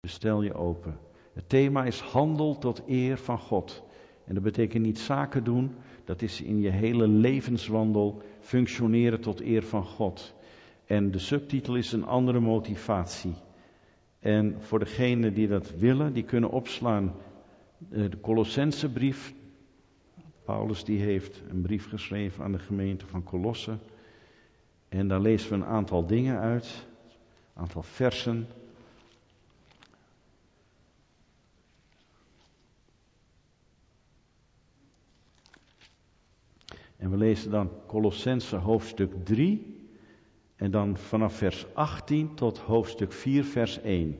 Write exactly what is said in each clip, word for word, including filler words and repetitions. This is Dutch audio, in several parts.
Dus stel je open. Het thema is handel tot eer van God. En dat betekent niet zaken doen, dat is in je hele levenswandel functioneren tot eer van God. En de subtitel is een andere motivatie. En voor degenen die dat willen, die kunnen opslaan de Colossensebrief. Paulus die heeft een brief geschreven aan de gemeente van Colosse. En daar lezen we een aantal dingen uit, een aantal versen. En we lezen dan Colossense hoofdstuk drie. En dan vanaf vers achttien tot hoofdstuk vier, vers één.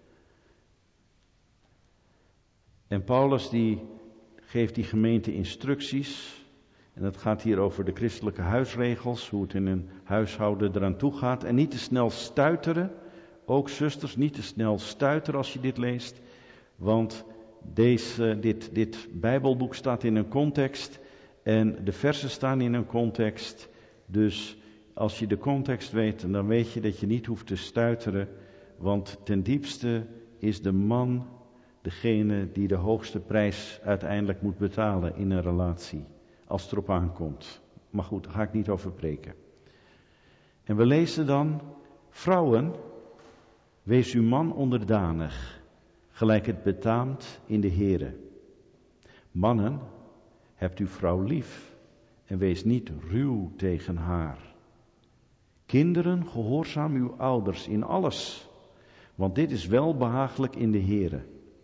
En Paulus die geeft die gemeente instructies. En dat gaat hier over de christelijke huisregels. Hoe het in een huishouden eraan toe gaat. En niet te snel stuiteren. Ook zusters, niet te snel stuiteren als je dit leest. Want deze, dit, dit Bijbelboek staat in een context. En de versen staan in een context. Dus als je de context weet, dan weet je dat je niet hoeft te stuiteren. Want ten diepste is de man degene die de hoogste prijs uiteindelijk moet betalen in een relatie. Als het erop aankomt. Maar goed, daar ga ik niet over preken. En we lezen dan: vrouwen, wees uw man onderdanig, gelijk het betaamt in de Here. Mannen, hebt uw vrouw lief en wees niet ruw tegen haar. Kinderen, gehoorzaam uw ouders in alles, want dit is welbehagelijk in de Here.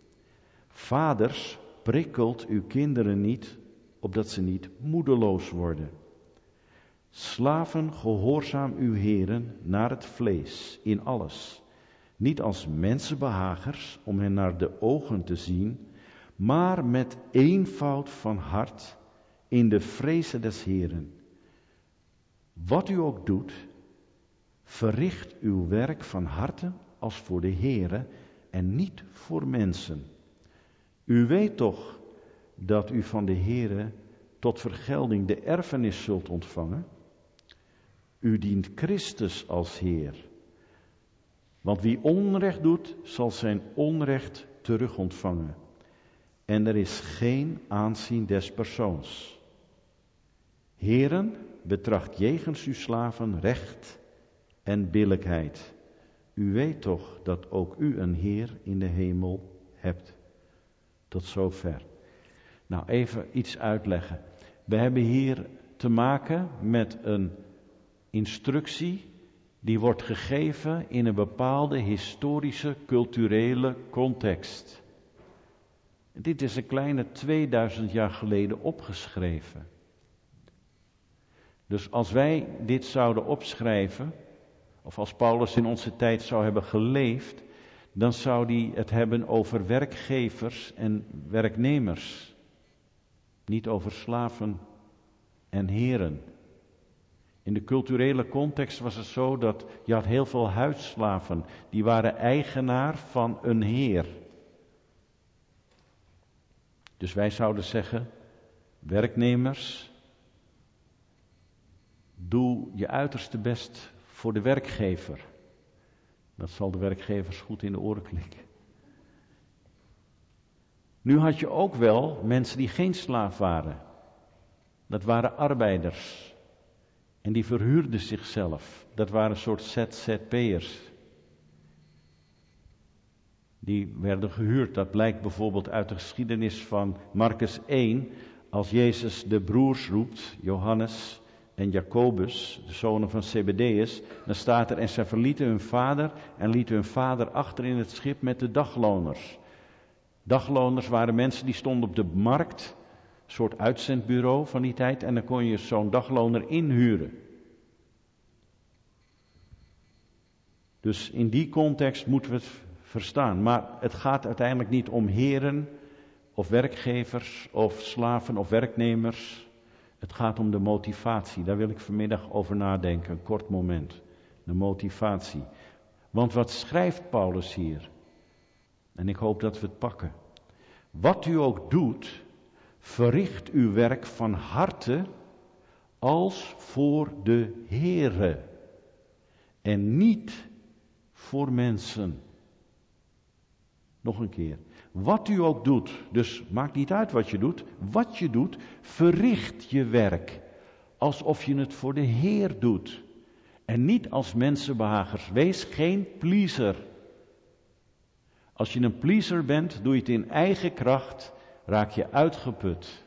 Vaders, prikkelt uw kinderen niet, opdat ze niet moedeloos worden. Slaven, gehoorzaam uw heren naar het vlees in alles, niet als mensenbehagers om hen naar de ogen te zien, maar met eenvoud van hart in de vreze des Heren. Wat u ook doet, verricht uw werk van harte als voor de Here en niet voor mensen. U weet toch dat u van de Here tot vergelding de erfenis zult ontvangen? U dient Christus als Heer. Want wie onrecht doet, zal zijn onrecht terug ontvangen. En er is geen aanzien des persoons. Heren, betracht jegens uw slaven recht en billijkheid. U weet toch dat ook u een Heer in de hemel hebt. Tot zover. Nou, even iets uitleggen. We hebben hier te maken met een instructie die wordt gegeven in een bepaalde historische, culturele context. Dit is een kleine tweeduizend jaar geleden opgeschreven. Dus als wij dit zouden opschrijven, of als Paulus in onze tijd zou hebben geleefd, dan zou hij het hebben over werkgevers en werknemers. Niet over slaven en heren. In de culturele context was het zo dat je had heel veel huisslaven. Die waren eigenaar van een heer. Dus wij zouden zeggen, werknemers, doe je uiterste best voor de werkgever. Dat zal de werkgevers goed in de oren klinken. Nu had je ook wel mensen die geen slaaf waren. Dat waren arbeiders. En die verhuurden zichzelf. Dat waren een soort Z Z P'ers. Die werden gehuurd. Dat blijkt bijvoorbeeld uit de geschiedenis van Marcus één. Als Jezus de broers roept, Johannes en Jacobus, de zonen van Zebedeus, dan staat er: en zij verlieten hun vader en lieten hun vader achter in het schip met de dagloners. Dagloners waren mensen die stonden op de markt, een soort uitzendbureau van die tijd, en dan kon je zo'n dagloner inhuren. Dus in die context moeten we het verstaan. Maar het gaat uiteindelijk niet om heren of werkgevers of slaven of werknemers. Het gaat om de motivatie. Daar wil ik vanmiddag over nadenken, een kort moment. De motivatie. Want wat schrijft Paulus hier? En ik hoop dat we het pakken. Wat u ook doet, verricht uw werk van harte als voor de Heere. En niet voor mensen. Nog een keer. Wat u ook doet, dus maakt niet uit wat je doet. Wat je doet, verricht je werk. Alsof je het voor de Heer doet. En niet als mensenbehagers. Wees geen pleaser. Als je een pleaser bent, doe je het in eigen kracht, raak je uitgeput.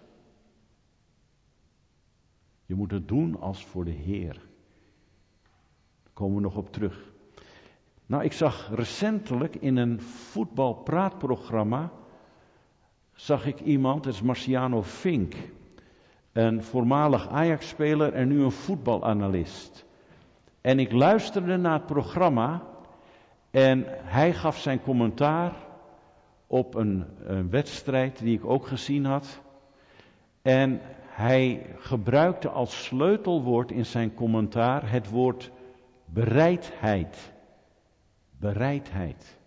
Je moet het doen als voor de Heer. Daar komen we nog op terug. Nou, ik zag recentelijk in een voetbalpraatprogramma, zag ik iemand, dat is Marciano Fink, een voormalig Ajax-speler en nu een voetbalanalist. En ik luisterde naar het programma en hij gaf zijn commentaar op een, een wedstrijd die ik ook gezien had. En hij gebruikte als sleutelwoord in zijn commentaar het woord bereidheid. Bereidheid.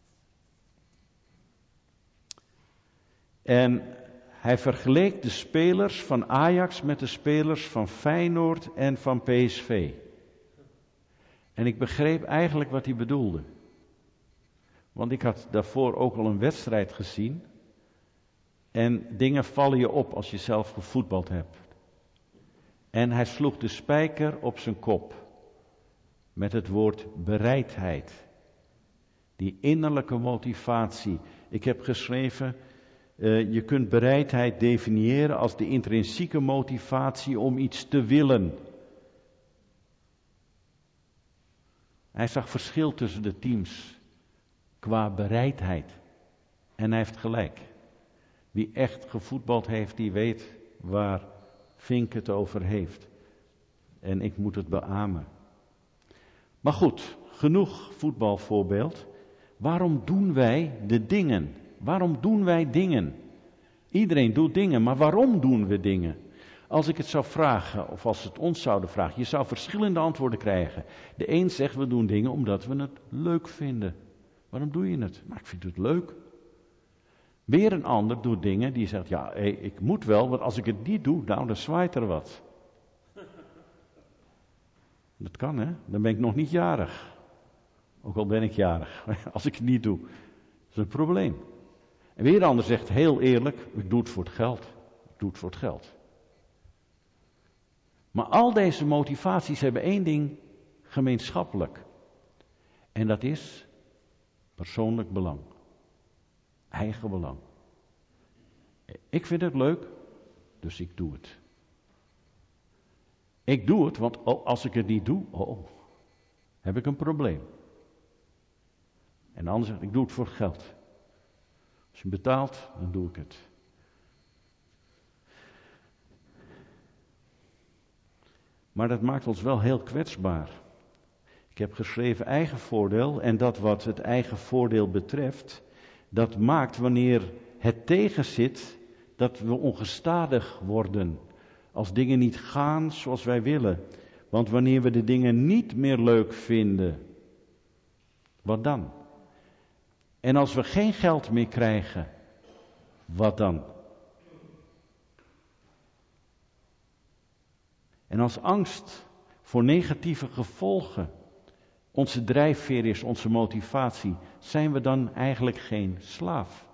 En hij vergeleek de spelers van Ajax met de spelers van Feyenoord en van P S V. En ik begreep eigenlijk wat hij bedoelde. Want ik had daarvoor ook al een wedstrijd gezien. En dingen vallen je op als je zelf gevoetbald hebt. En hij sloeg de spijker op zijn kop. Met het woord bereidheid. Die innerlijke motivatie. Ik heb geschreven, uh, je kunt bereidheid definiëren als de intrinsieke motivatie om iets te willen. Hij zag verschil tussen de teams qua bereidheid. En hij heeft gelijk. Wie echt gevoetbald heeft, die weet waar Fink het over heeft. En ik moet het beamen. Maar goed, genoeg voetbalvoorbeeld. Waarom doen wij de dingen? Waarom doen wij dingen? Iedereen doet dingen, maar waarom doen we dingen? Als ik het zou vragen, of als het ons zouden vragen, je zou verschillende antwoorden krijgen. De een zegt, we doen dingen omdat we het leuk vinden. Waarom doe je het? Maar ik vind het leuk. Weer een ander doet dingen die zegt, ja, hey, ik moet wel, want als ik het niet doe, nou, dan zwaait er wat. Dat kan, hè? Dan ben ik nog niet jarig. Ook al ben ik jarig, als ik het niet doe. Dat is een probleem. En weer een ander zegt, heel eerlijk, ik doe het voor het geld. Ik doe het voor het geld. Maar al deze motivaties hebben één ding gemeenschappelijk. En dat is persoonlijk belang. Eigen belang. Ik vind het leuk, dus ik doe het. Ik doe het, want als ik het niet doe, oh, heb ik een probleem. En de ander zegt, ik doe het voor het geld. Als je betaalt, dan doe ik het. Maar dat maakt ons wel heel kwetsbaar. Ik heb geschreven eigen voordeel en dat wat het eigen voordeel betreft, dat maakt wanneer het tegenzit, dat we ongestadig worden. Als dingen niet gaan zoals wij willen. Want wanneer we de dingen niet meer leuk vinden, wat dan? En als we geen geld meer krijgen, wat dan? En als angst voor negatieve gevolgen onze drijfveer is, onze motivatie, zijn we dan eigenlijk geen slaaf?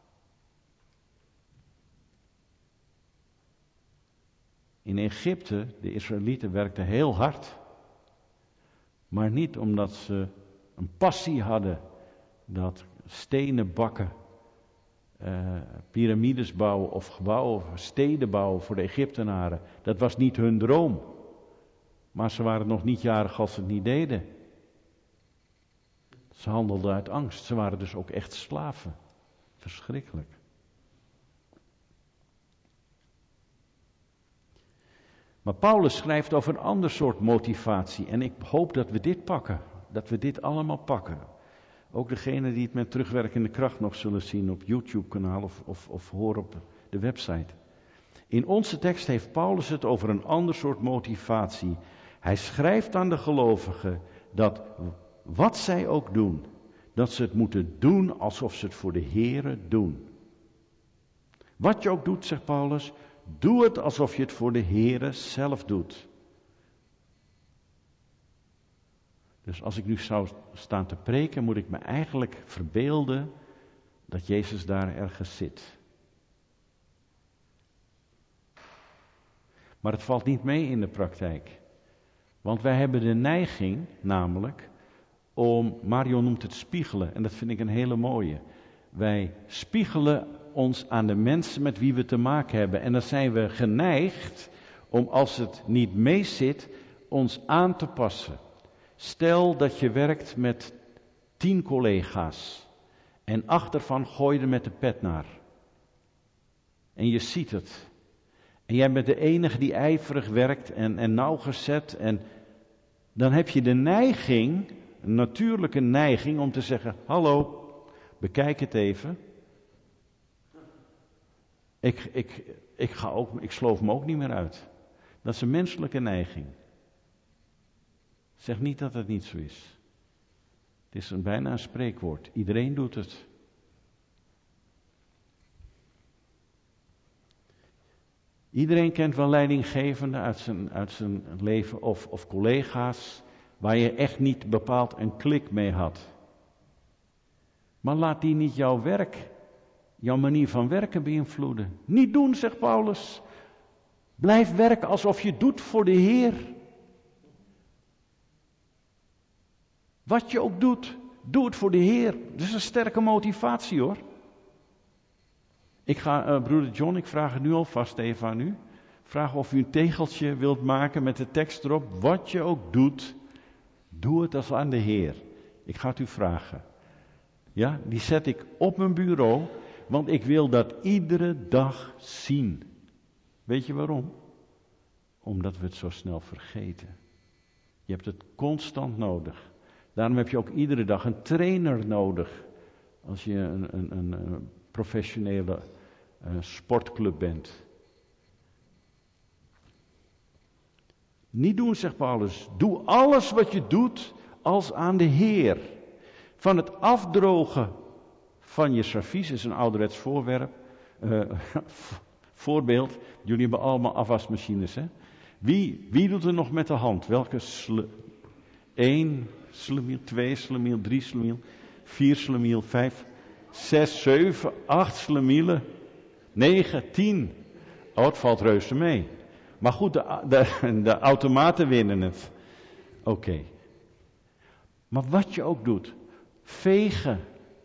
In Egypte, de Israëlieten werkten heel hard, maar niet omdat ze een passie hadden dat stenen bakken, uh, piramides bouwen of gebouwen of steden bouwen voor de Egyptenaren. Dat was niet hun droom. Maar ze waren nog niet jarig als ze het niet deden. Ze handelden uit angst. Ze waren dus ook echt slaven. Verschrikkelijk. Maar Paulus schrijft over een ander soort motivatie. En ik hoop dat we dit pakken. Dat we dit allemaal pakken. Ook degenen die het met terugwerkende kracht nog zullen zien op YouTube-kanaal of, of, of horen op de website. In onze tekst heeft Paulus het over een ander soort motivatie. Hij schrijft aan de gelovigen dat wat zij ook doen, dat ze het moeten doen alsof ze het voor de Here doen. Wat je ook doet, zegt Paulus, doe het alsof je het voor de Here zelf doet. Dus als ik nu zou staan te preken, moet ik me eigenlijk verbeelden dat Jezus daar ergens zit. Maar het valt niet mee in de praktijk. Want wij hebben de neiging, namelijk, om, Mario noemt het spiegelen, en dat vind ik een hele mooie. Wij spiegelen ons aan de mensen met wie we te maken hebben. En dan zijn we geneigd om, als het niet meezit, ons aan te passen. Stel dat je werkt met tien collega's en acht ervan gooi je met de pet naar. En je ziet het. En jij bent de enige die ijverig werkt en, en nauwgezet. En dan heb je de neiging, een natuurlijke neiging, om te zeggen: hallo, bekijk het even. Ik, ik, ik, ga ook, ik sloof me ook niet meer uit. Dat is een menselijke neiging. Zeg niet dat het niet zo is. Het is een, bijna een spreekwoord. Iedereen doet het. Iedereen kent wel leidinggevenden uit zijn, uit zijn leven of, of collega's waar je echt niet bepaald een klik mee had. Maar laat die niet jouw werk, jouw manier van werken beïnvloeden. Niet doen, zegt Paulus. Blijf werken alsof je doet voor de Heer. Wat je ook doet, doe het voor de Heer. Dat is een sterke motivatie, hoor. Ik ga, uh, broeder John, ik vraag het nu alvast even aan u. Vraag of u een tegeltje wilt maken met de tekst erop. Wat je ook doet, doe het als aan de Heer. Ik ga het u vragen. Ja, die zet ik op mijn bureau, want ik wil dat iedere dag zien. Weet je waarom? Omdat we het zo snel vergeten. Je hebt het constant nodig. Daarom heb je ook iedere dag een trainer nodig. Als je een, een, een, een professionele uh, sportclub bent. Niet doen, zegt Paulus. Doe alles wat je doet als aan de Heer. Van het afdrogen van je servies is een ouderwets voorwerp. Uh, voorbeeld. Jullie hebben allemaal afwasmachines, hè? Wie, wie doet er nog met de hand? Welke sle... één slemiel, twee slemiel, drie slemiel, vier slemiel, vijf, zes, zeven, acht slemielen, negen, tien. Oh, het valt reuze mee. Maar goed, de, de, de automaten winnen het. Oké. Okay. Maar wat je ook doet, vegen,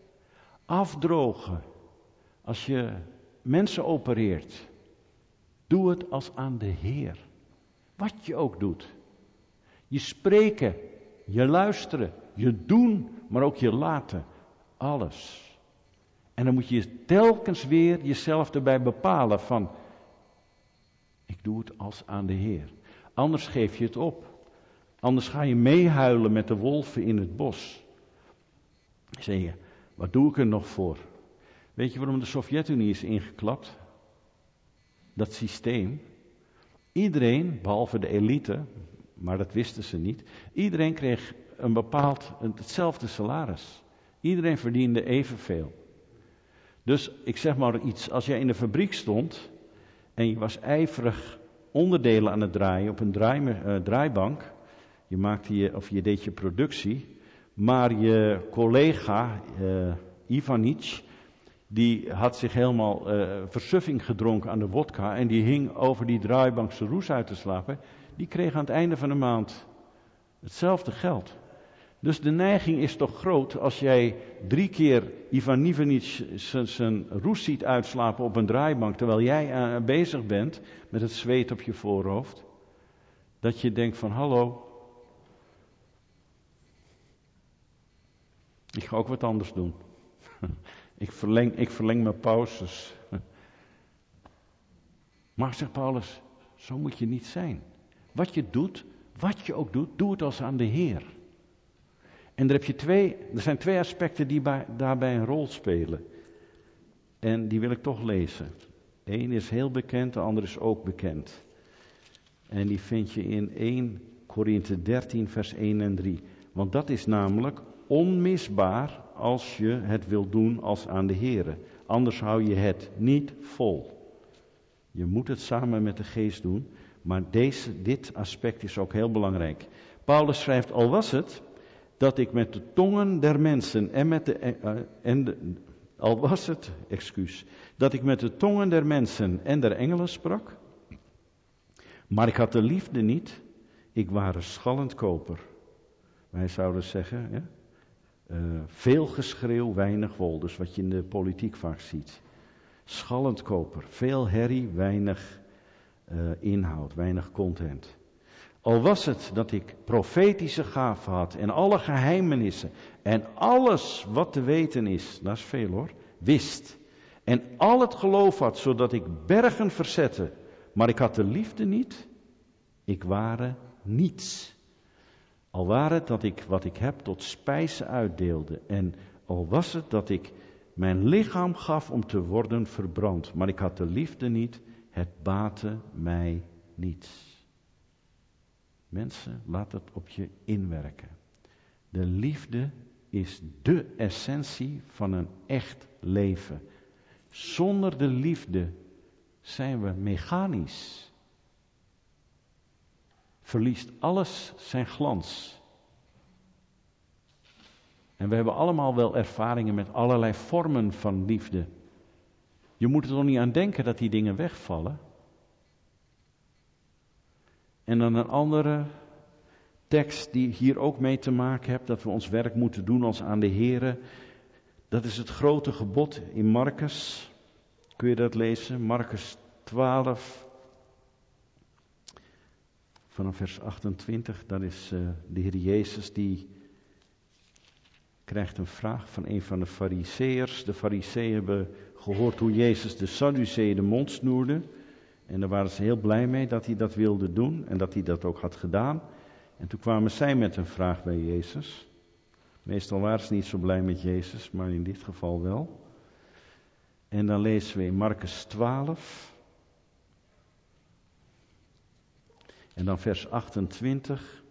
afdrogen, als je mensen opereert, doe het als aan de Heer. Wat je ook doet. Je spreken, je luisteren, je doen, maar ook je laten. Alles. En dan moet je telkens weer jezelf erbij bepalen van, ik doe het als aan de Heer. Anders geef je het op. Anders ga je meehuilen met de wolven in het bos. Dan zeg je, wat doe ik er nog voor? Weet je waarom de Sovjet-Unie is ingeklapt? Dat systeem. Iedereen, behalve de elite, maar dat wisten ze niet. Iedereen kreeg een bepaald, hetzelfde salaris. Iedereen verdiende evenveel. Dus ik zeg maar iets, als jij in de fabriek stond en je was ijverig onderdelen aan het draaien op een draai, uh, draaibank. Je maakte je, of je deed je productie, maar je collega uh, Ivanic, die had zich helemaal uh, versuffing gedronken aan de wodka en die hing over die draaibank zijn roes uit te slapen. Die kreeg aan het einde van de maand hetzelfde geld. Dus de neiging is toch groot als jij drie keer Ivan Ivanic zijn roes ziet uitslapen op een draaibank, terwijl jij uh, bezig bent met het zweet op je voorhoofd, dat je denkt van hallo, ik ga ook wat anders doen. ik, verleng, ik verleng mijn pauzes. Maar zegt Paulus, zo moet je niet zijn. Wat je doet, wat je ook doet, doe het als aan de Heer. En er, heb je twee, er zijn twee aspecten die bij, daarbij een rol spelen. En die wil ik toch lezen. Eén is heel bekend, de ander is ook bekend. En die vind je in eerste Korinthe dertien vers één en drie. Want dat is namelijk onmisbaar als je het wilt doen als aan de Heere. Anders hou je het niet vol. Je moet het samen met de geest doen. Maar deze, dit aspect is ook heel belangrijk. Paulus schrijft, al was het dat ik met de tongen der mensen en met de, uh, en de, Al was het, excuus, dat ik met de tongen der mensen en der engelen sprak, maar ik had de liefde niet, ik ware schallend koper. Wij zouden zeggen, ja, uh, veel geschreeuw, weinig wol, dus wat je in de politiek vaak ziet. Schallend koper, veel herrie, weinig uh, inhoud, weinig content. Al was het dat ik profetische gaven had en alle geheimenissen en alles wat te weten is, dat is veel hoor, wist. En al het geloof had, zodat ik bergen verzette, maar ik had de liefde niet, ik ware niets. Al ware het dat ik wat ik heb tot spijze uitdeelde en al was het dat ik mijn lichaam gaf om te worden verbrand, maar ik had de liefde niet, het baatte mij niets. Mensen, laat het op je inwerken. De liefde is de essentie van een echt leven. Zonder de liefde zijn we mechanisch. Verliest alles zijn glans. En we hebben allemaal wel ervaringen met allerlei vormen van liefde. Je moet er toch niet aan denken dat die dingen wegvallen. En dan een andere tekst die hier ook mee te maken heeft, dat we ons werk moeten doen als aan de Here. Dat is het grote gebod in Marcus. Kun je dat lezen? Marcus twaalf, vanaf vers achtentwintig. Daar is uh, de Heer Jezus die krijgt een vraag van een van de Farizeeërs. De Farizeeën hebben gehoord hoe Jezus de Sadduceeën de mond snoerde. En daar waren ze heel blij mee dat hij dat wilde doen en dat hij dat ook had gedaan. En toen kwamen zij met een vraag bij Jezus. Meestal waren ze niet zo blij met Jezus, maar in dit geval wel. En dan lezen we in Marcus twaalf. En dan vers achtentwintig.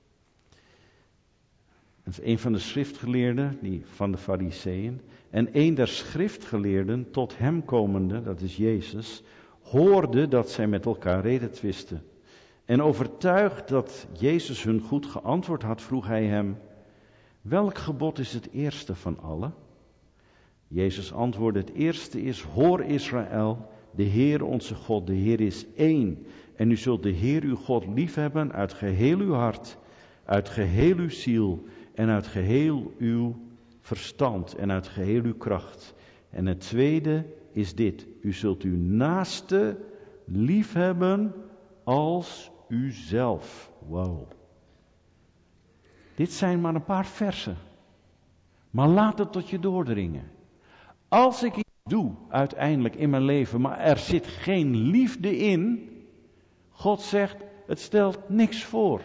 Dat is een van de schriftgeleerden die, van de Farizeeën. En een der schriftgeleerden tot hem komende, dat is Jezus, hoorde dat zij met elkaar redetwisten. En overtuigd dat Jezus hun goed geantwoord had, vroeg hij hem: welk gebod is het eerste van alle? Jezus antwoordde: het eerste is: hoor Israël, de Heer onze God, de Heer is één. En u zult de Heer uw God liefhebben uit geheel uw hart, uit geheel uw ziel en uit geheel uw verstand en uit geheel uw kracht. En het tweede is dit: u zult uw naaste liefhebben als uzelf. Wauw. Dit zijn maar een paar versen. Maar laat het tot je doordringen. Als ik iets doe uiteindelijk in mijn leven, maar er zit geen liefde in, God zegt, het stelt niks voor.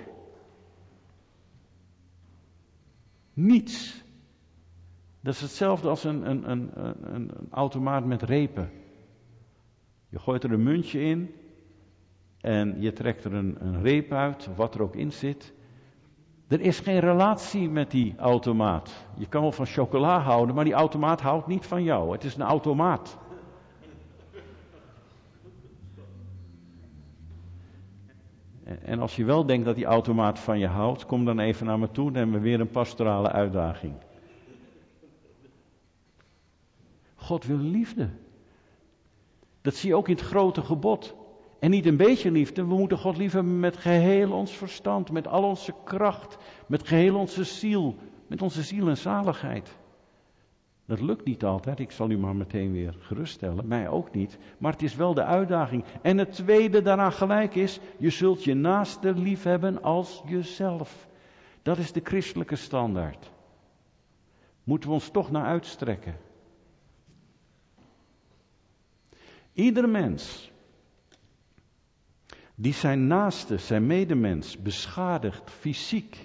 Niets. Dat is hetzelfde als een, een, een, een, een automaat met repen. Je gooit er een muntje in en je trekt er een, een reep uit, wat er ook in zit. Er is geen relatie met die automaat. Je kan wel van chocola houden, maar die automaat houdt niet van jou. Het is een automaat. En als je wel denkt dat die automaat van je houdt, kom dan even naar me toe, dan hebben we weer een pastorale uitdaging. God wil liefde. Dat zie je ook in het grote gebod. En niet een beetje liefde, we moeten God liefhebben met geheel ons verstand, met al onze kracht, met geheel onze ziel, met onze ziel en zaligheid. Dat lukt niet altijd, ik zal u maar meteen weer geruststellen, mij ook niet, maar het is wel de uitdaging. En het tweede daaraan gelijk is, je zult je naaste liefhebben als jezelf. Dat is de christelijke standaard. Moeten we ons toch naar uitstrekken. Iedere mens die zijn naaste, zijn medemens, beschadigt, fysiek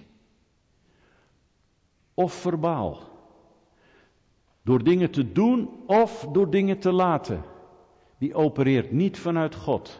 of verbaal, door dingen te doen of door dingen te laten, die opereert niet vanuit God.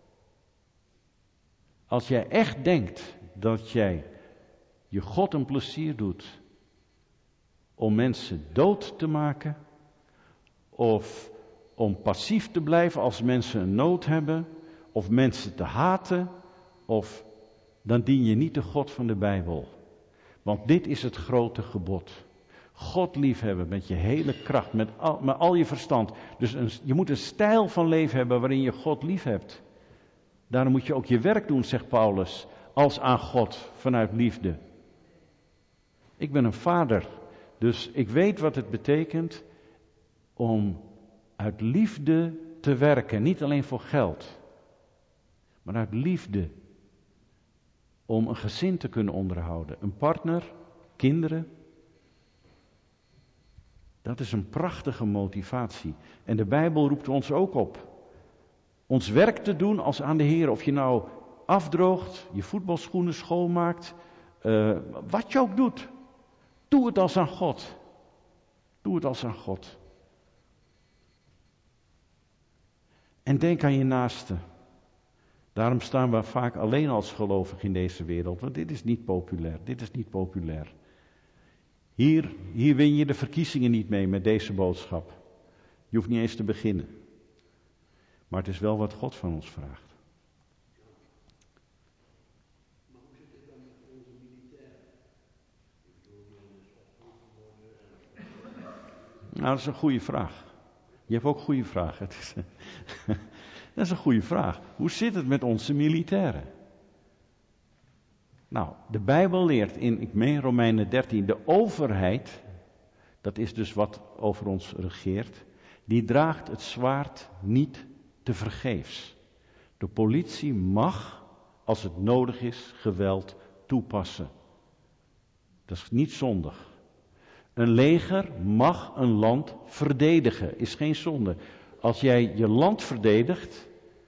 Als jij echt denkt dat jij je God een plezier doet om mensen dood te maken, of om passief te blijven als mensen een nood hebben, of mensen te haten, of dan dien je niet de God van de Bijbel. Want dit is het grote gebod. God liefhebben met je hele kracht, met al, met al je verstand. Dus een, je moet een stijl van leven hebben waarin je God liefhebt. Daarom moet je ook je werk doen, zegt Paulus, als aan God, vanuit liefde. Ik ben een vader, dus ik weet wat het betekent om uit liefde te werken. Niet alleen voor geld, maar uit liefde. Om een gezin te kunnen onderhouden. Een partner, kinderen. Dat is een prachtige motivatie. En de Bijbel roept ons ook op. Ons werk te doen als aan de Heer. Of je nou afdroogt, je voetbalschoenen schoonmaakt. Uh, wat je ook doet. Doe het als aan God. Doe het als aan God. En denk aan je naaste. Daarom staan we vaak alleen als gelovigen in deze wereld. Want dit is niet populair. Dit is niet populair. Hier, hier win je de verkiezingen niet mee met deze boodschap. Je hoeft niet eens te beginnen. Maar het is wel wat God van ons vraagt. Maar hoe zit het dan met onze militairen? Nou, dat is een goede vraag. Je hebt ook goede vragen. Het is, dat is een goede vraag. Hoe zit het met onze militairen? Nou, de Bijbel leert in, ik meen Romeinen dertien, de overheid, dat is dus wat over ons regeert, die draagt het zwaard niet te vergeefs. De politie mag, als het nodig is, geweld toepassen. Dat is niet zondig. Een leger mag een land verdedigen, is geen zonde. Als jij je land verdedigt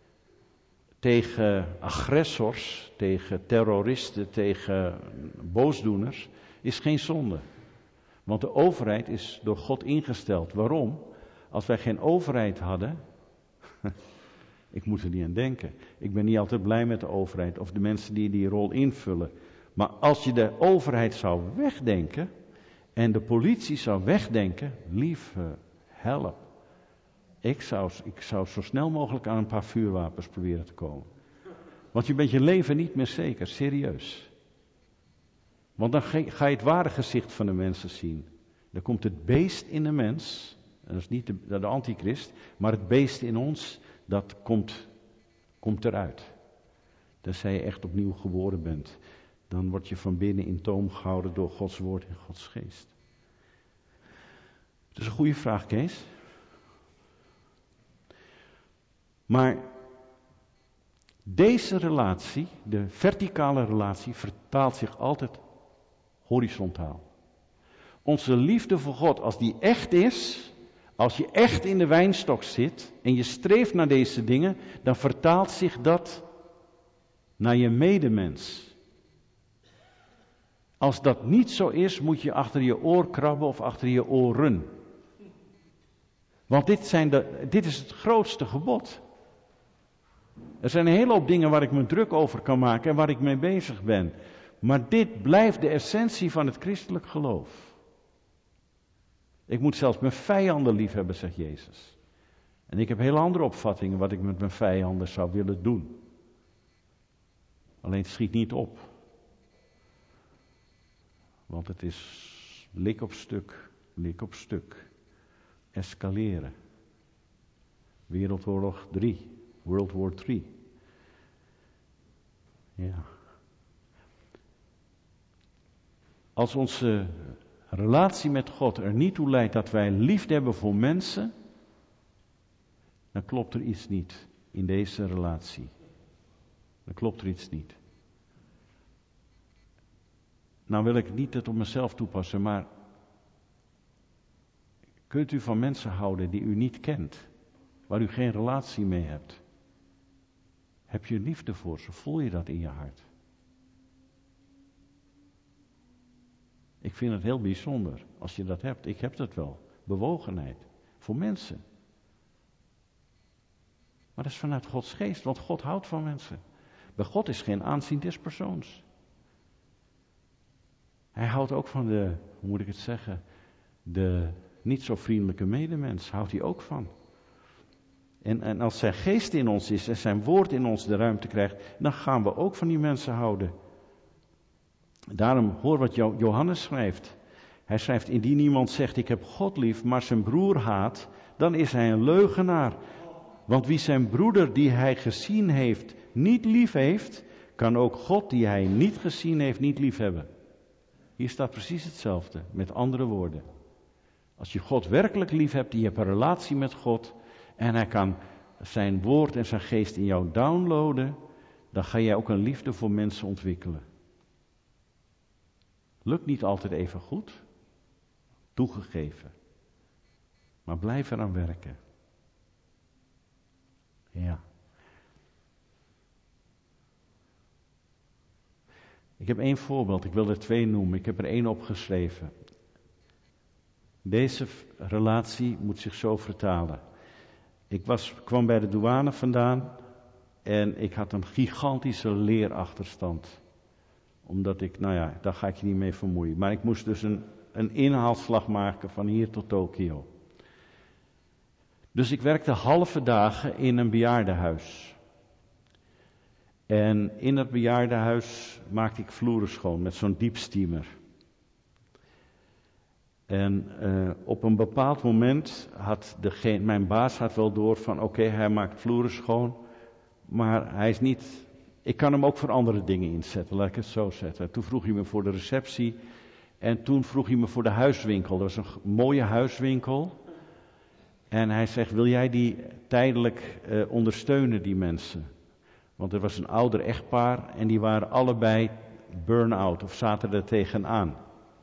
tegen agressors, tegen terroristen, tegen boosdoeners, is geen zonde. Want de overheid is door God ingesteld. Waarom? Als wij geen overheid hadden, ik moet er niet aan denken. Ik ben niet altijd blij met de overheid of de mensen die die rol invullen. Maar als je de overheid zou wegdenken en de politie zou wegdenken, lieve help. Ik zou, ik zou zo snel mogelijk aan een paar vuurwapens proberen te komen. Want je bent je leven niet meer zeker, serieus. Want dan ga je het ware gezicht van de mensen zien. Dan komt het beest in de mens, en dat is niet de, de antichrist, maar het beest in ons, dat komt, komt eruit. Tenzij je echt opnieuw geboren bent. Dan word je van binnen in toom gehouden door Gods woord en Gods geest. Dat is een goede vraag, Kees. Maar deze relatie, de verticale relatie, vertaalt zich altijd horizontaal. Onze liefde voor God, als die echt is, als je echt in de wijnstok zit en je streeft naar deze dingen, dan vertaalt zich dat naar je medemens. Als dat niet zo is, moet je achter je oor krabben of achter je oren. Want dit, zijn de, dit is het grootste gebod. Er zijn een hele hoop dingen waar ik me druk over kan maken en waar ik mee bezig ben. Maar dit blijft de essentie van het christelijk geloof. Ik moet zelfs mijn vijanden lief hebben, zegt Jezus. En ik heb hele andere opvattingen wat ik met mijn vijanden zou willen doen. Alleen het schiet niet op. Want het is lik op stuk, lik op stuk. Escaleren. Wereldoorlog drie. World War drie. Ja. Als onze relatie met God er niet toe leidt dat wij liefde hebben voor mensen, dan klopt er iets niet in deze relatie. Dan klopt er iets niet. Nou wil ik niet het op mezelf toepassen, maar kunt u van mensen houden die u niet kent, waar u geen relatie mee hebt? Heb je liefde voor ze? Voel je dat in je hart? Ik vind het heel bijzonder als je dat hebt. Ik heb dat wel. Bewogenheid. Voor mensen. Maar dat is vanuit Gods geest, want God houdt van mensen. Bij God is geen aanzien des persoons. Hij houdt ook van de, hoe moet ik het zeggen, de niet zo vriendelijke medemens. Houdt hij ook van. En, en als zijn geest in ons is en zijn woord in ons de ruimte krijgt, dan gaan we ook van die mensen houden. Daarom hoor wat Johannes schrijft. Hij schrijft, indien iemand zegt ik heb God lief, maar zijn broer haat, dan is hij een leugenaar. Want wie zijn broeder die hij gezien heeft niet lief heeft, kan ook God die hij niet gezien heeft niet lief hebben. Hier staat precies hetzelfde, met andere woorden. Als je God werkelijk lief hebt, je hebt een relatie met God en hij kan zijn woord en zijn geest in jou downloaden, dan ga jij ook een liefde voor mensen ontwikkelen. Lukt niet altijd even goed, toegegeven. Maar blijf eraan werken. Ja. Ik heb één voorbeeld, ik wil er twee noemen. Ik heb er één opgeschreven. Deze relatie moet zich zo vertalen. Ik was, kwam bij de douane vandaan en ik had een gigantische leerachterstand. Omdat ik, nou ja, daar ga ik je niet mee vermoeien. Maar ik moest dus een, een inhaalslag maken van hier tot Tokio. Dus ik werkte halve dagen in een bejaardenhuis. En in het bejaardenhuis maakte ik vloeren schoon met zo'n diepsteamer. En uh, op een bepaald moment had degene, mijn baas had wel door van oké, okay, hij maakt vloeren schoon. Maar hij is niet, ik kan hem ook voor andere dingen inzetten, laat ik het zo zetten. Toen vroeg hij me voor de receptie en toen vroeg hij me voor de huiswinkel. Dat was een mooie huiswinkel. En hij zegt, wil jij die tijdelijk uh, ondersteunen, die mensen? Want er was een ouder echtpaar en die waren allebei burn-out of zaten er tegenaan.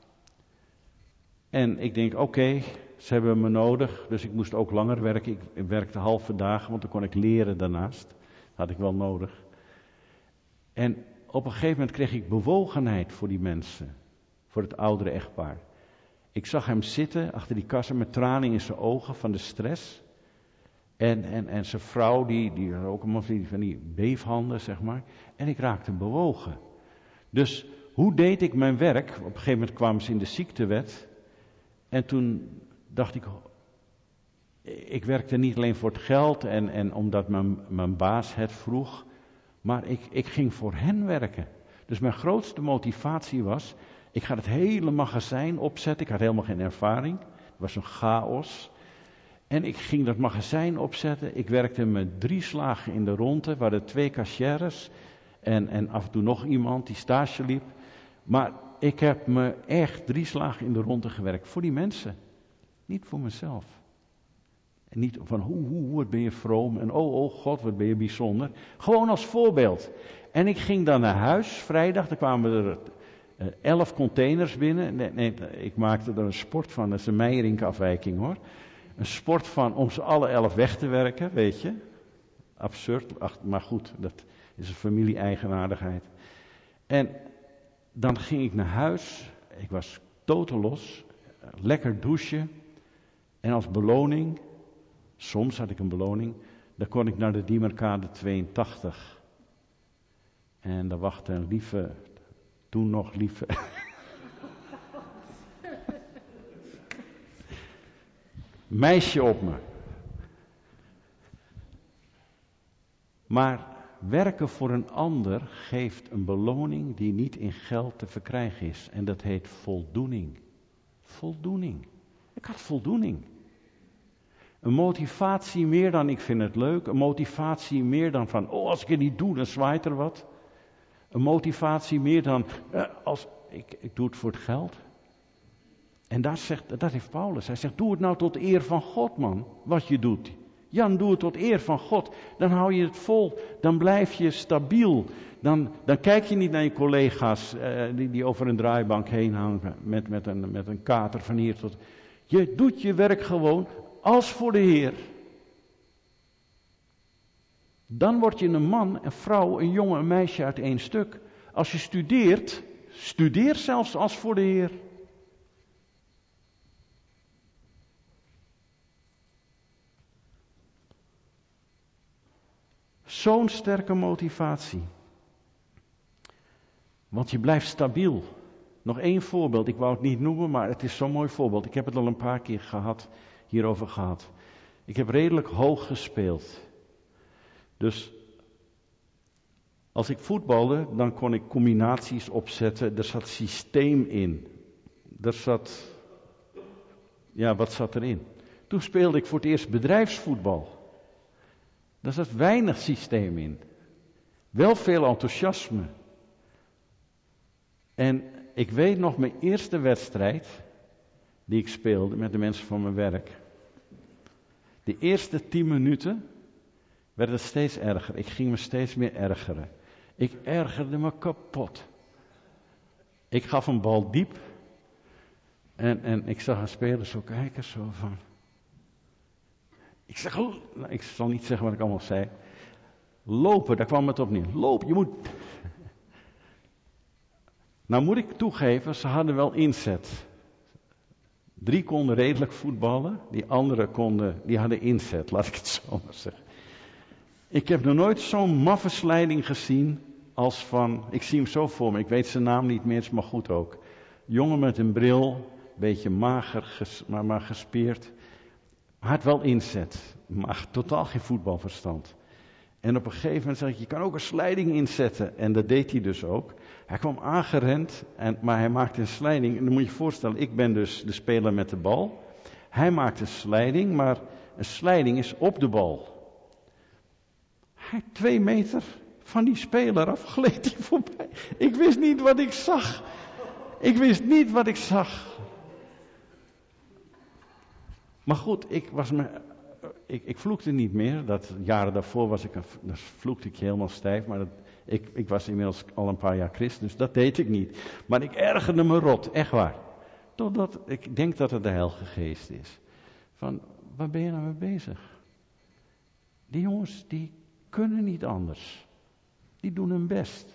En ik denk, oké, okay, ze hebben me nodig, dus ik moest ook langer werken. Ik werkte halve dagen, want dan kon ik leren daarnaast. Dat had ik wel nodig. En op een gegeven moment kreeg ik bewogenheid voor die mensen, voor het oudere echtpaar. Ik zag hem zitten achter die kassa met tranen in zijn ogen van de stress. En, en, en zijn vrouw, die, die had ook allemaal van die beefhanden, zeg maar. En ik raakte bewogen. Dus hoe deed ik mijn werk? Op een gegeven moment kwamen ze in de ziektewet. En toen dacht ik, ik werkte niet alleen voor het geld en, en omdat mijn, mijn baas het vroeg. Maar ik, ik ging voor hen werken. Dus mijn grootste motivatie was, ik ga het hele magazijn opzetten. Ik had helemaal geen ervaring. Het was een chaos. En ik ging dat magazijn opzetten. Ik werkte met drie slagen in de ronde. Er waren twee cashiers. En, en af en toe nog iemand die stage liep. Maar ik heb me echt drie slagen in de ronde gewerkt. Voor die mensen. Niet voor mezelf. En niet van hoe, hoe, wat ben je vroom. En oh, oh God, wat ben je bijzonder. Gewoon als voorbeeld. En ik ging dan naar huis. Vrijdag, dan kwamen er uh, elf containers binnen. Nee, nee, ik maakte er een sport van. Dat is een Meijerink-afwijking hoor. Een sport van om ze alle elf weg te werken, weet je. Absurd, ach, maar goed, dat is een familie-eigenaardigheid. En dan ging ik naar huis. Ik was totaal los. Lekker douchen. En als beloning, soms had ik een beloning, dan kon ik naar de Diemerkade tweeëntachtig. En daar wachtte een lieve, toen nog lieve... meisje op me. Maar werken voor een ander geeft een beloning die niet in geld te verkrijgen is. En dat heet voldoening. Voldoening. Ik had voldoening. Een motivatie meer dan ik vind het leuk. Een motivatie meer dan van, oh als ik het niet doe dan zwaait er wat. Een motivatie meer dan, eh, als ik, ik doe het voor het geld. En daar zegt, dat heeft Paulus. Hij zegt, doe het nou tot eer van God, man, wat je doet. Jan, doe het tot eer van God. Dan hou je het vol. Dan blijf je stabiel. Dan, dan kijk je niet naar je collega's uh, die, die over een draaibank heen hangen met, met, een, met een kater van hier tot... Je doet je werk gewoon als voor de Heer. Dan word je een man, een vrouw, een jongen, een meisje uit één stuk. Als je studeert, studeer zelfs als voor de Heer. Zo'n sterke motivatie. Want je blijft stabiel. Nog één voorbeeld, ik wou het niet noemen, maar het is zo'n mooi voorbeeld. Ik heb het al een paar keer gehad, hierover gehad. Ik heb redelijk hoog gespeeld. Dus als ik voetbalde, dan kon ik combinaties opzetten. Er zat systeem in. Er zat Ja, wat zat erin? Toen speelde ik voor het eerst bedrijfsvoetbal. Daar zat weinig systeem in. Wel veel enthousiasme. En ik weet nog mijn eerste wedstrijd die ik speelde met de mensen van mijn werk. De eerste tien minuten werd het steeds erger. Ik ging me steeds meer ergeren. Ik ergerde me kapot. Ik gaf een bal diep. En, en ik zag een speler zo kijken, zo van... Ik zeg, nou, ik zal niet zeggen wat ik allemaal zei. Lopen, daar kwam het op neer. Loop, je moet... Nou moet ik toegeven, ze hadden wel inzet. Drie konden redelijk voetballen, die anderen konden, die hadden inzet, laat ik het zo maar zeggen. Ik heb nog nooit zo'n maffe slijding gezien als van, ik zie hem zo voor me, ik weet zijn naam niet meer, is maar goed ook. Jongen met een bril, beetje mager, ges, maar, maar gespierd. Had wel inzet, maar totaal geen voetbalverstand. En op een gegeven moment zeg ik, je kan ook een slijding inzetten. En dat deed hij dus ook. Hij kwam aangerend, en, maar hij maakte een slijding. En dan moet je je voorstellen, ik ben dus de speler met de bal. Hij maakt een slijding, maar een slijding is op de bal. Hij twee meter van die speler af gleed hij voorbij. Ik wist niet wat ik zag. Ik wist niet wat ik zag. Maar goed, ik was me... Ik, ik vloekte niet meer. Dat, jaren daarvoor was ik, dan vloekte ik helemaal stijf. Maar dat, ik, ik was inmiddels al een paar jaar christen, dus dat deed ik niet. Maar ik ergerde me rot, echt waar. Totdat ik denk dat het de Heilige Geest is. Van, waar ben je nou mee bezig? Die jongens, die kunnen niet anders. Die doen hun best.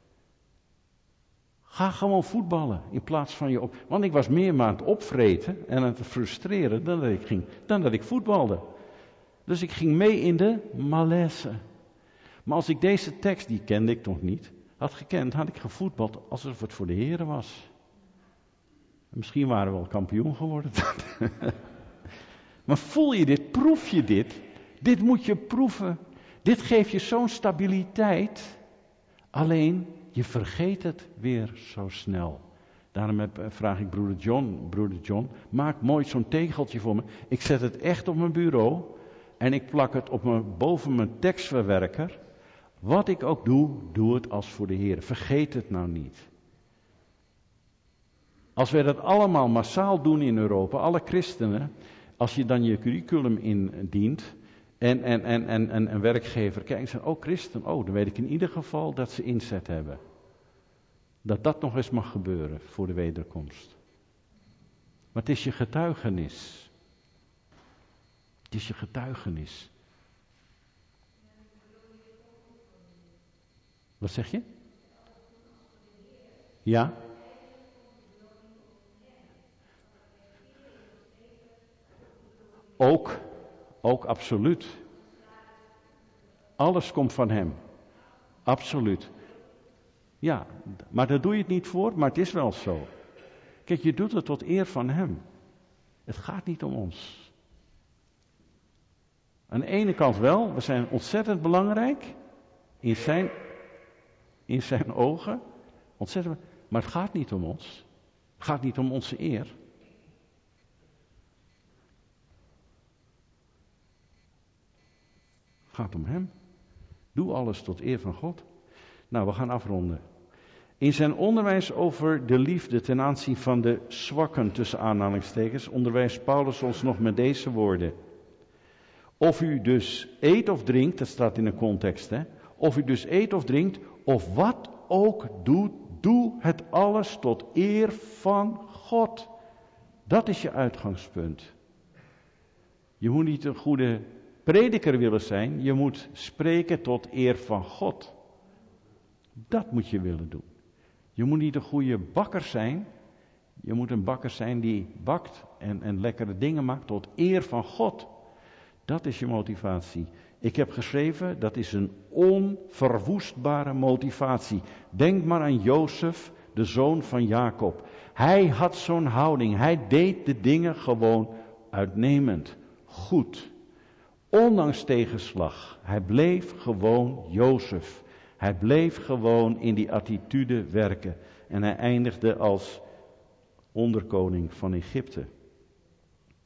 Ga gewoon voetballen in plaats van je op... Want ik was meer maar aan het opvreten en aan het frustreren dan dat ik ging, dan dat ik voetbalde. Dus ik ging mee in de malaise. Maar als ik deze tekst, die kende ik nog niet, had gekend, had ik gevoetbald alsof het voor de Here was. Misschien waren we wel kampioen geworden. Maar voel je dit, proef je dit? Dit moet je proeven. Dit geeft je zo'n stabiliteit. Alleen, je vergeet het weer zo snel. Daarom heb, vraag ik broeder John, broeder John, maak mooi zo'n tegeltje voor me. Ik zet het echt op mijn bureau en ik plak het op mijn, boven mijn tekstverwerker. Wat ik ook doe, doe het als voor de Heer. Vergeet het nou niet. Als wij dat allemaal massaal doen in Europa, alle christenen, als je dan je curriculum indient en, en, en, en, en een werkgever kijkt en zegt, oh christen, oh, dan weet ik in ieder geval dat ze inzet hebben. Dat dat nog eens mag gebeuren voor de wederkomst. Maar het is je getuigenis. Het is je getuigenis. Wat zeg je? Ja? Ook, ook absoluut. Alles komt van hem. Absoluut. Ja, maar daar doe je het niet voor, maar het is wel zo. Kijk, je doet het tot eer van hem. Het gaat niet om ons. Aan de ene kant wel, we zijn ontzettend belangrijk in zijn, in zijn ogen. Ontzettend, maar het gaat niet om ons. Het gaat niet om onze eer. Het gaat om hem. Doe alles tot eer van God. Nou, we gaan afronden. In zijn onderwijs over de liefde ten aanzien van de zwakken, tussen aanhalingstekens, onderwijst Paulus ons nog met deze woorden. Of u dus eet of drinkt, dat staat in de context, hè. Of u dus eet of drinkt, of wat ook doet, doe het alles tot eer van God. Dat is je uitgangspunt. Je moet niet een goede prediker willen zijn, je moet spreken tot eer van God. Dat moet je willen doen. Je moet niet een goede bakker zijn. Je moet een bakker zijn die bakt en, en lekkere dingen maakt tot eer van God. Dat is je motivatie. Ik heb geschreven, dat is een onverwoestbare motivatie. Denk maar aan Jozef, de zoon van Jacob. Hij had zo'n houding. Hij deed de dingen gewoon uitnemend. Goed. Ondanks tegenslag. Hij bleef gewoon Jozef. Hij bleef gewoon in die attitude werken. En hij eindigde als onderkoning van Egypte.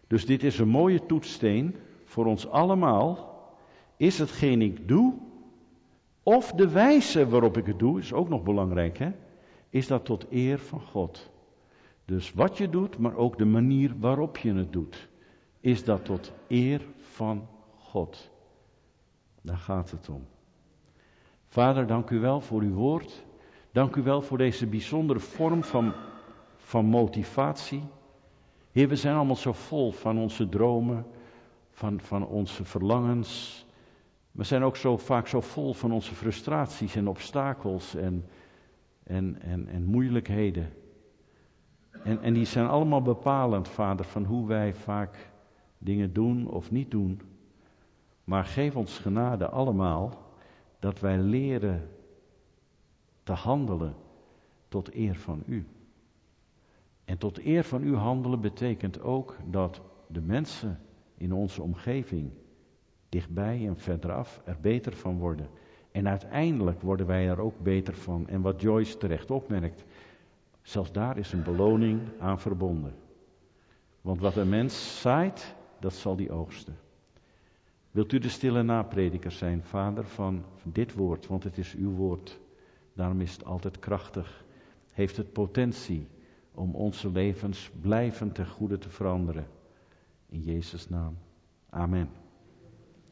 Dus dit is een mooie toetssteen voor ons allemaal. Is hetgeen ik doe, of de wijze waarop ik het doe, is ook nog belangrijk, hè? Is dat tot eer van God. Dus wat je doet, maar ook de manier waarop je het doet. Is dat tot eer van God. Daar gaat het om. Vader, dank u wel voor uw woord. Dank u wel voor deze bijzondere vorm van, van motivatie. Heer, we zijn allemaal zo vol van onze dromen, van, van onze verlangens. We zijn ook zo vaak zo vol van onze frustraties en obstakels en, en, en, en moeilijkheden. En, en die zijn allemaal bepalend, Vader, van hoe wij vaak dingen doen of niet doen. Maar geef ons genade allemaal dat wij leren te handelen tot eer van u. En tot eer van u handelen betekent ook dat de mensen in onze omgeving, dichtbij en verderaf, er beter van worden. En uiteindelijk worden wij er ook beter van. En wat Joyce terecht opmerkt, zelfs daar is een beloning aan verbonden. Want wat een mens zaait, dat zal die oogsten. Wilt u de stille naprediker zijn, Vader, van dit woord, want het is uw woord. Daarom is het altijd krachtig. Heeft het potentie om onze levens blijvend ten goede te veranderen. In Jezus' naam. Amen.